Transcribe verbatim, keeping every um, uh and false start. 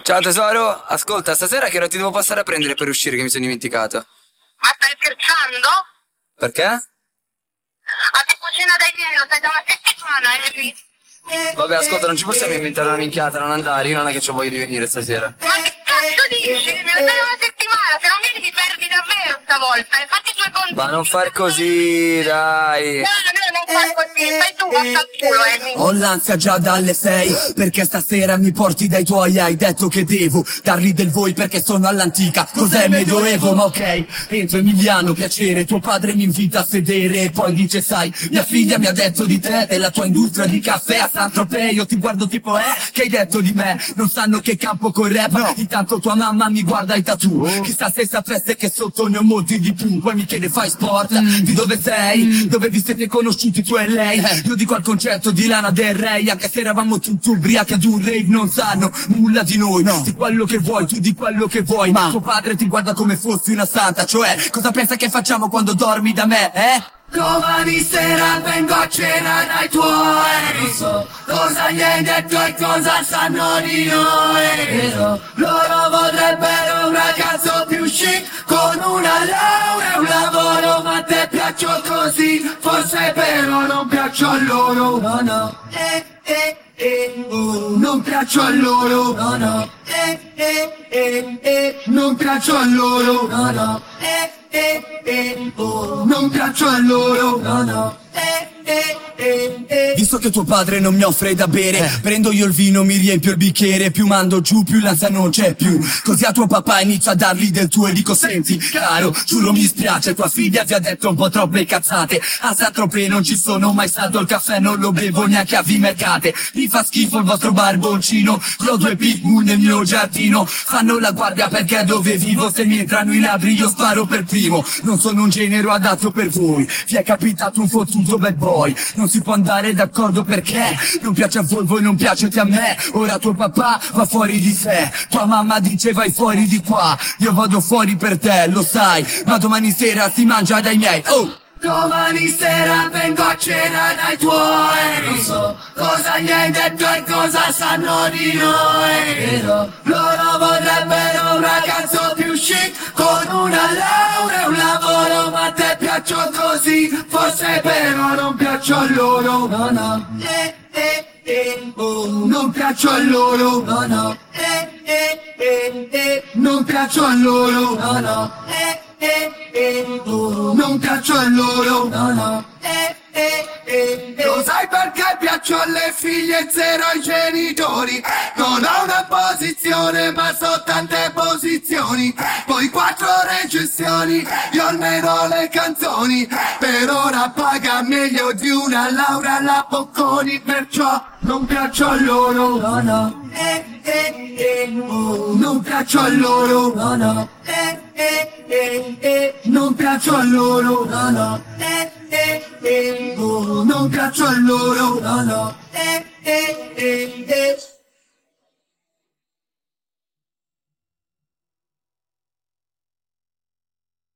Ciao tesoro, ascolta, stasera che ora ti devo passare a prendere per uscire che mi sono dimenticato. Ma stai scherzando? Perché? A te cucina da ieri, lo sai da una settimana, Henry. Vabbè, ascolta, non ci possiamo inventare una minchiata, non andare, io non è che ci voglio di venire stasera. Ma che cazzo dici? Me lo dai da una settimana, se non vieni ti perdi davvero stavolta, e fatti i tuoi conti. Ma non far così, dai. No, no, non fai così, fai tu, basta il culo, Henry. Ho l'ansia già dalle sei, perché stasera mi porti dai tuoi. Hai detto che devo dargli del voi perché sono all'antica. Cos'è medioevo? Ma ok, entro Emiliano, piacere. Tuo padre mi invita a sedere e poi dice sai, mia figlia mi ha detto di te, della tua industria di caffè a Saint-Tropez. Io ti guardo tipo eh, che hai detto di me? Non sanno che campo con rap, no. Intanto tua mamma mi guarda i tattoo, oh. Chissà se sapesse che sotto ne ho molti di più. Poi mi chiede fai sport, mm. Di dove sei? Mm. Dove vi siete conosciuti tu e lei? Eh. Io dico al concerto di Lana Del Rey, anche se eravamo tutti ubriachi ad un rave. Non sanno nulla di noi, no. Di quello che vuoi, tu di quello che vuoi. Ma tuo padre ti guarda come fossi una santa. Cioè, cosa pensa che facciamo quando dormi da me, eh? Domani sera vengo a cena dai tuoi. Non so cosa gli hai detto e cosa sanno di noi. Loro vorrebbero un ragazzo più chic, con una laurea e un lavoro. Ma a te piaccio così, forse però non piaccio a loro. No, no, eh, eh, eh, oh. Non piaccio a loro. No, no, eh, eh, eh, eh. Non piaccio a loro. No, no, eh, eh, eh, oh. Non piaccio a loro. No, no, eh, eh, eh, eh. Visto che tuo padre non mi offre da bere, eh. Prendo io il vino, mi riempio il bicchiere. Più mando giù, più l'ansia non c'è più. Così a tuo papà inizio a dargli del tuo e dico senti, caro, giuro mi spiace, tua figlia ti ha detto un po' troppe cazzate. A Saint-Tropez non ci sono mai stato, il caffè non lo bevo neanche a Vimercate. Mi fa schifo il vostro barboncino, io ho due pitbull nel mio giardino. Fanno la guardia perché dove vivo, se mi entrano i ladri io sparo per primo. Non sono un genero adatto per voi, vi è capitato un fottuto bad boy. Non si può andare d'accordo perché non piace a voi, voi non piacete a me. Ora tuo papà va fuori di sé, tua mamma dice vai fuori di qua. Io vado fuori per te, lo sai, ma domani sera si mangia dai miei. Oh! Domani sera vengo a cena dai tuoi. Non so cosa gli hai detto e cosa sanno di noi. Loro vorrebbero un ragazzo più chic, con una laurea e un lavoro. Ma a te piaccio così, forse però non piaccio a loro. No, no, eh, eh, eh, oh. Non piaccio a loro. No, no, eh, eh, eh, eh. Non piaccio a loro. No, no, eh, eh, eh, oh. Non piaccio a loro. No, no, eh, eh, eh, eh. Lo sai perché piaccio alle figlie e zero ai genitori? Non ho una posizione ma so tante posizioni. Poi quattro recensioni, io almeno le canzoni. Per ora paga meglio di una laurea alla Bocconi. Perciò non piaccio a loro. No, no, eh, eh, eh, oh. Non piaccio a loro. No, no, eh, eh, eh, eh. Non piaccio a loro. No, no, eh, eh, eh, oh. Non piaccio a loro. No, no, eh, eh, eh, eh.